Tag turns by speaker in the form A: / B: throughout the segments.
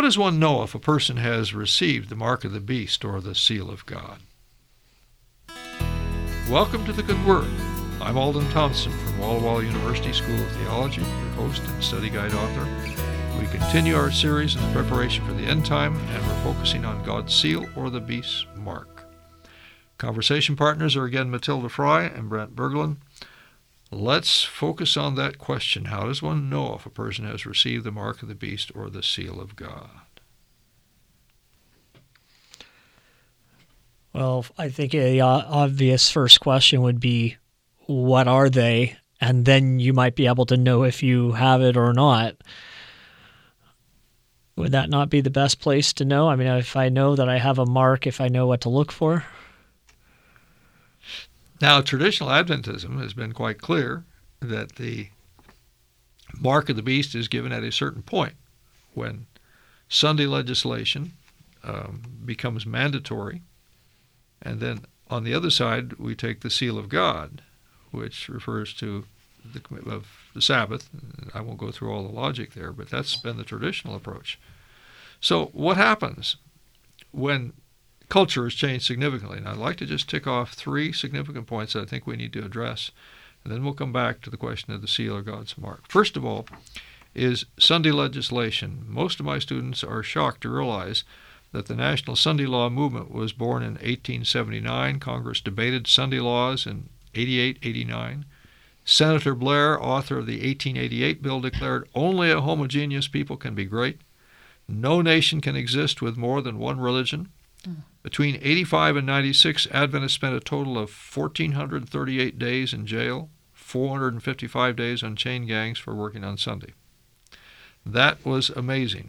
A: does one know if a person has received the mark of the beast or the seal of God? Welcome to The Good Word. I'm Alden Thompson from Walla Walla University School of Theology, your host and study guide author. We continue our series in preparation for the end time, and we're focusing on God's seal or the beast's mark. Conversation partners are again Matilda Fry and Brent Berglund. Let's focus on that question. How does one know if a person has received the mark of the beast or the seal of God?
B: Well, I think the obvious first question would be, what are they? And then you might be able to know if you have it or not. Would that not be the best place to know? I mean, if I know that I have a mark, if I know what to look for?
A: Now, traditional Adventism has been quite clear that the mark of the beast is given at a certain point when Sunday legislation becomes mandatory. And then on the other side, we take the seal of God, which refers to the commitment of the Sabbath. I won't go through all the logic there, but that's been the traditional approach. So what happens when culture has changed significantly? And I'd like to just tick off 3 significant points that I think we need to address, and then we'll come back to the question of the seal or God's mark. First of all is Sunday legislation. Most of my students are shocked to realize that the National Sunday Law Movement was born in 1879. Congress debated Sunday laws in 88, 89. Senator Blair, author of the 1888 bill, declared, "Only a homogeneous people can be great. No nation can exist with more than one religion." Between 85 and 96, Adventists spent a total of 1,438 days in jail, 455 days on chain gangs for working on Sunday. That was amazing.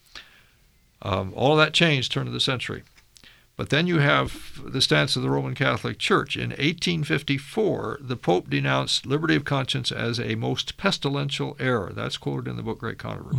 A: All of that changed turn of the century. But then you have the stance of the Roman Catholic Church. In 1854, the Pope denounced liberty of conscience as a most pestilential error. That's quoted in the book Great Controversy.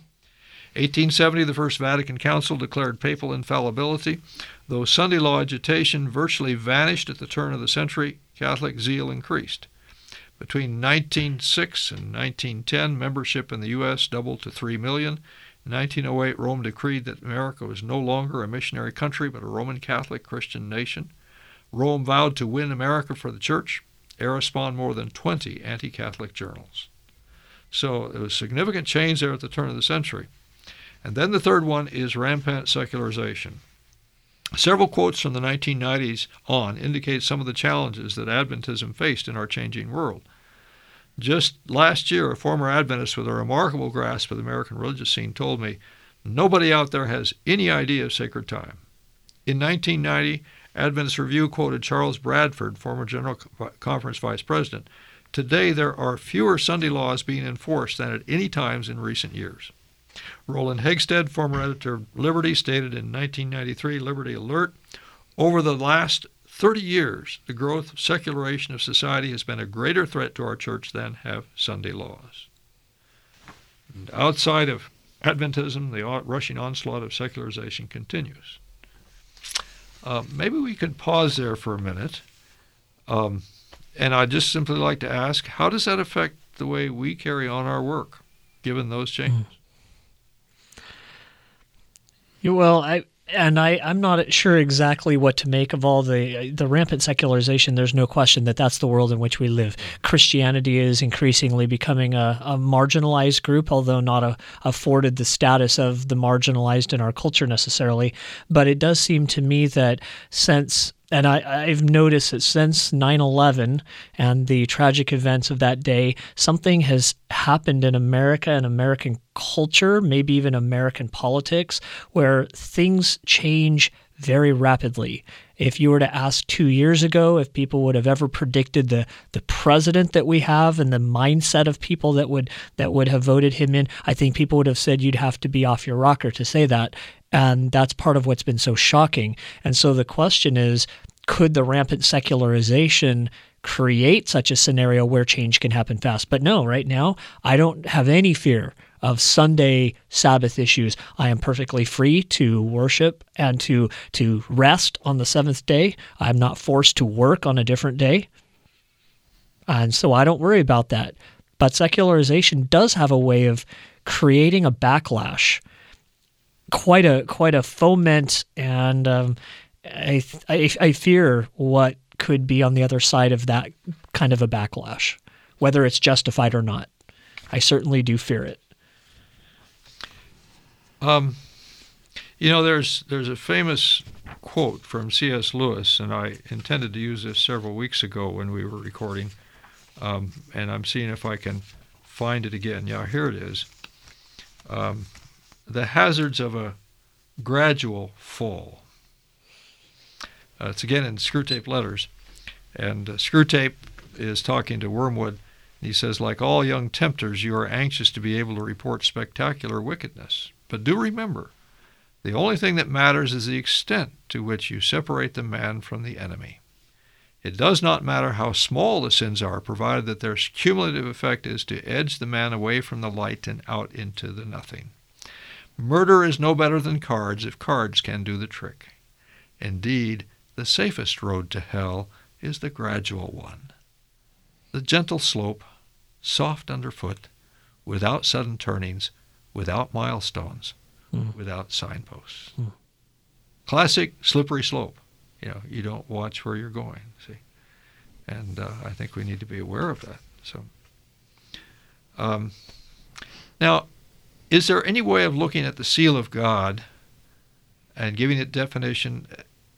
A: 1870, the First Vatican Council declared papal infallibility. Though Sunday law agitation virtually vanished at the turn of the century, Catholic zeal increased. Between 1906 and 1910, membership in the U.S. doubled to 3 million. In 1908, Rome decreed that America was no longer a missionary country, but a Roman Catholic Christian nation. Rome vowed to win America for the church. Era spawned more than 20 anti-Catholic journals. So there was significant change there at the turn of the century. And then the third one is rampant secularization. Several quotes from the 1990s on indicate some of the challenges that Adventism faced in our changing world. Just last year, a former Adventist with a remarkable grasp of the American religious scene told me, "Nobody out there has any idea of sacred time." In 1990, Adventist Review quoted Charles Bradford, former General Conference Vice President. "Today there are fewer Sunday laws being enforced than at any times in recent years." Roland Hegstead, former editor of Liberty, stated in 1993, Liberty Alert, "Over the last 30 years, the growth of secularization of society has been a greater threat to our church than have Sunday laws." And outside of Adventism, the rushing onslaught of secularization continues. Maybe we could pause there for a minute. And I'd just simply like to ask, how does that affect the way we carry on our work, given those changes?
B: Well, I'm not sure exactly what to make of all the rampant secularization. There's no question that that's the world in which we live. Christianity is increasingly becoming a marginalized group, although not afforded the status of the marginalized in our culture necessarily. But it does seem to me that I've noticed that since 9/11 and the tragic events of that day, something has happened in America and American culture, maybe even American politics, where things change very rapidly. If you were to ask 2 years ago if people would have ever predicted the president that we have and the mindset of people that would have voted him in, I think people would have said you'd have to be off your rocker to say that. And that's part of what's been so shocking. And so the question is, could the rampant secularization create such a scenario where change can happen fast? But no, right now, I don't have any fear of Sunday Sabbath issues. I am perfectly free to worship and to rest on the seventh day. I'm not forced to work on a different day. And so I don't worry about that. But secularization does have a way of creating a backlash quite a foment, and I fear what could be on the other side of that kind of a backlash, whether it's justified or not. I certainly do fear it.
A: There's a famous quote from C.S. Lewis, and I intended to use this several weeks ago when we were recording, and I'm seeing if I can find it again. Yeah, here it is. The hazards of a gradual fall. It's again in Screwtape Letters, and Screwtape is talking to Wormwood. He says, like all young tempters, you are anxious to be able to report spectacular wickedness. But do remember, the only thing that matters is the extent to which you separate the man from the enemy. It does not matter how small the sins are, provided that their cumulative effect is to edge the man away from the light and out into the nothing. Murder is no better than cards if cards can do the trick. Indeed, the safest road to hell is the gradual one. The gentle slope, soft underfoot, without sudden turnings, without milestones, without signposts. Classic slippery slope. You don't watch where you're going, see. And I think we need to be aware of that. So, now, is there any way of looking at the seal of God and giving it definition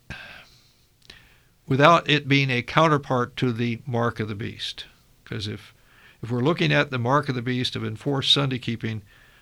A: without it being a counterpart to the mark of the beast? Because if we're looking at the mark of the beast of enforced Sunday keeping,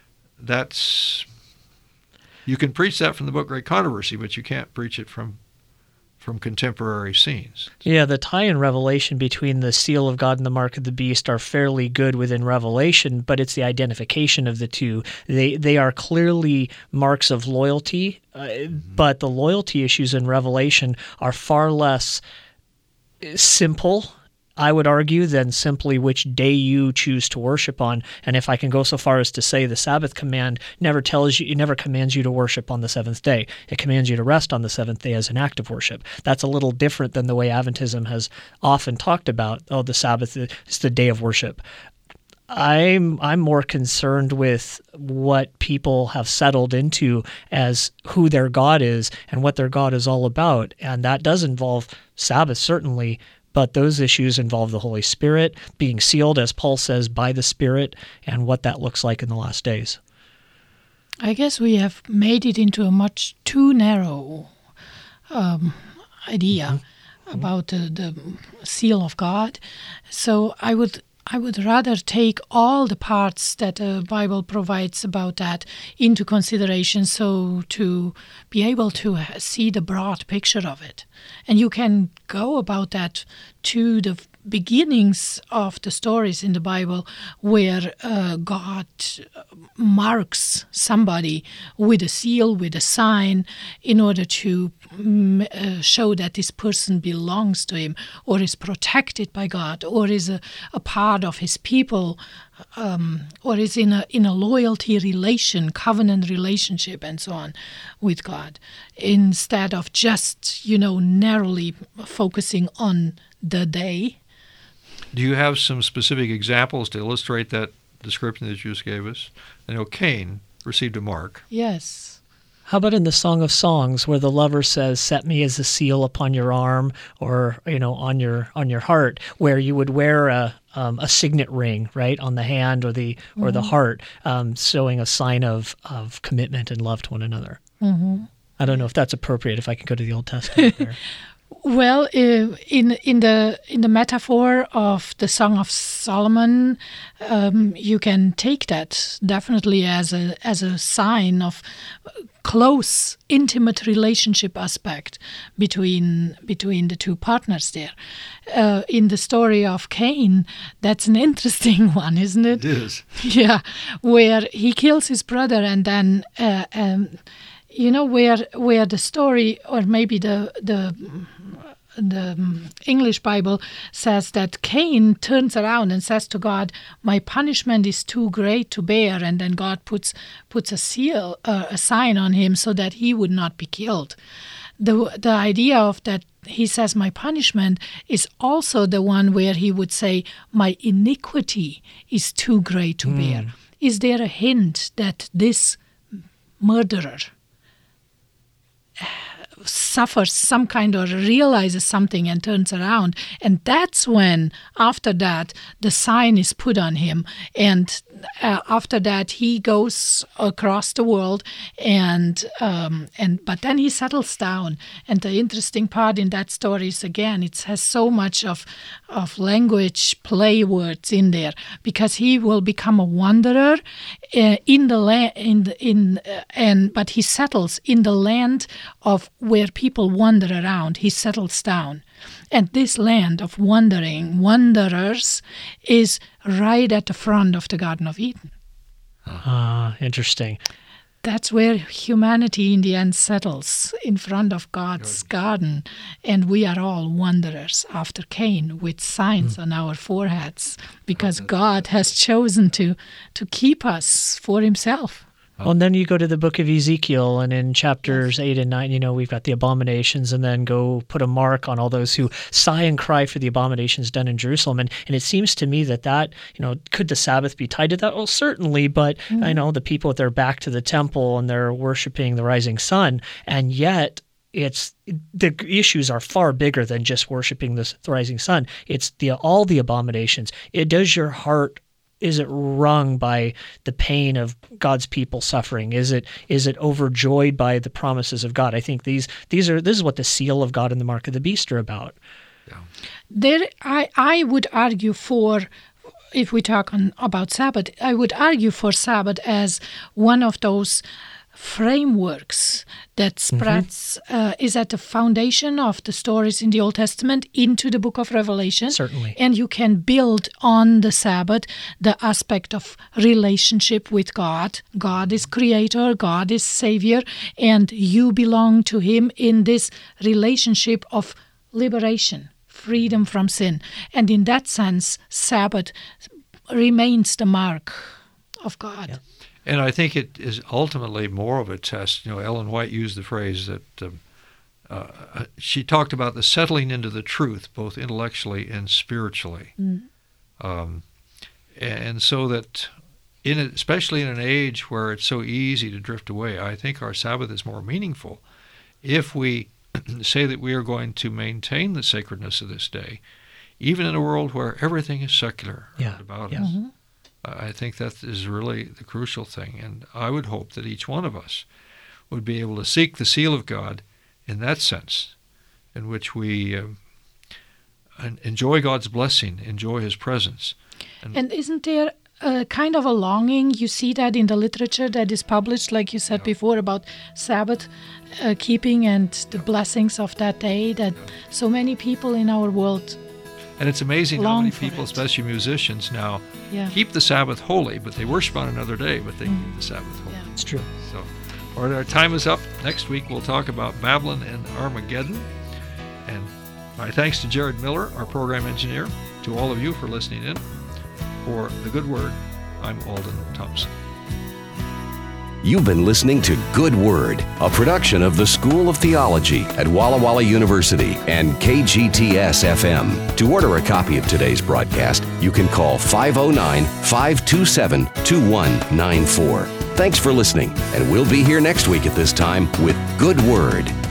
A: you can preach that from the book Great Controversy, but you can't preach it from contemporary scenes.
B: Yeah, the tie in Revelation between the seal of God and the mark of the beast are fairly good within Revelation, but it's the identification of the two. They are clearly marks of loyalty, but the loyalty issues in Revelation are far less simple, I would argue, than simply which day you choose to worship on. And if I can go so far as to say the Sabbath command never commands you to worship on the seventh day. It commands you to rest on the seventh day as an act of worship. That's a little different than the way Adventism has often talked about, the Sabbath is the day of worship. I'm more concerned with what people have settled into as who their God is and what their God is all about. And that does involve Sabbath, certainly, but those issues involve the Holy Spirit, being sealed, as Paul says, by the Spirit, and what that looks like in the last days.
C: I guess we have made it into a much too narrow idea about the seal of God. So I would rather take all the parts that the Bible provides about that into consideration, so to be able to see the broad picture of it. And you can go about that to the beginnings of the stories in the Bible where God marks somebody with a seal, with a sign, in order to show that this person belongs to him, or is protected by God, or is a part of his people, or is in a loyalty relation, covenant relationship, and so on with God, instead of just narrowly focusing on the day.
A: Do you have some specific examples to illustrate that description that you just gave us? I know Cain received a mark.
C: Yes.
B: How about in the Song of Songs, where the lover says, "Set me as a seal upon your arm," or on your heart, where you would wear a signet ring, right, on the hand or the heart, showing a sign of commitment and love to one another.
C: Mm-hmm.
B: I don't know if that's appropriate. If I can go to the Old Testament there.
C: Well, in the metaphor of the Song of Solomon, you can take that definitely as a sign of close, intimate relationship aspect between the two partners there. In the story of Cain, that's an interesting one, isn't it?
A: It is.
C: Yeah, where he kills his brother, and then where the story, or maybe the English Bible says that Cain turns around and says to God, "My punishment is too great to bear," and then God puts a seal, a sign on him so that he would not be killed. The idea of that, he says, "My punishment," is also the one where he would say, "My iniquity is too great to bear." Is there a hint that this murderer, suffers some kind or realizes something and turns around. And that's when, after that, the sign is put on him. And after that, he goes across the world, but then he settles down. And the interesting part in that story is, again, it has so much of language play words in there, because he will become a wanderer in the land, but he settles in the land of where people wander around. He settles down. And this land of wanderers, is right at the front of the Garden of Eden.
B: Interesting.
C: That's where humanity in the end settles, in front of God's garden. And we are all wanderers after Cain, with signs on our foreheads, because God has chosen to keep us for himself.
B: Well, and then you go to the book of Ezekiel, and in chapters 8 and 9, we've got the abominations, and then go put a mark on all those who sigh and cry for the abominations done in Jerusalem. And it seems to me that, could the Sabbath be tied to that? Well, certainly, but I know the people with their back to the temple and they're worshiping the rising sun, and yet the issues are far bigger than just worshiping the rising sun. It's all the abominations. Does your heart, is it wrung by the pain of God's people suffering? Is it overjoyed by the promises of God? I think this is what the seal of God and the mark of the beast are about.
C: Yeah. I would argue for, if we talk about Sabbath, I would argue for Sabbath as one of those frameworks that spreads, is at the foundation of the stories in the Old Testament into the book of Revelation.
B: Certainly.
C: And you can build on the Sabbath the aspect of relationship with God. God is creator, God is savior, and you belong to him in this relationship of liberation, freedom from sin. And in that sense, Sabbath remains the mark of God.
A: Yeah. And I think it is ultimately more of a test. Ellen White used the phrase that she talked about the settling into the truth, both intellectually and spiritually. And so that, especially in an age where it's so easy to drift away, I think our Sabbath is more meaningful if we say that we are going to maintain the sacredness of this day, even in a world where everything is secular about us. Mm-hmm. I think that is really the crucial thing, and I would hope that each one of us would be able to seek the seal of God in that sense, in which we enjoy God's blessing, enjoy his presence.
C: And isn't there kind of a longing? You see that in the literature that is published, like you said before, about Sabbath keeping and the blessings of that day, that so many people in our world.
A: And it's amazing how many people, especially musicians now, keep the Sabbath holy, but they worship on another day, but they keep the Sabbath holy.
B: Yeah, it's true.
A: So, all right, our time is up. Next week we'll talk about Babylon and Armageddon. And my thanks to Jared Miller, our program engineer, to all of you for listening in. For The Good Word, I'm Alden Thompson.
D: You've been listening to Good Word, a production of the School of Theology at Walla Walla University and KGTS-FM. To order a copy of today's broadcast, you can call 509-527-2194. Thanks for listening, and we'll be here next week at this time with Good Word.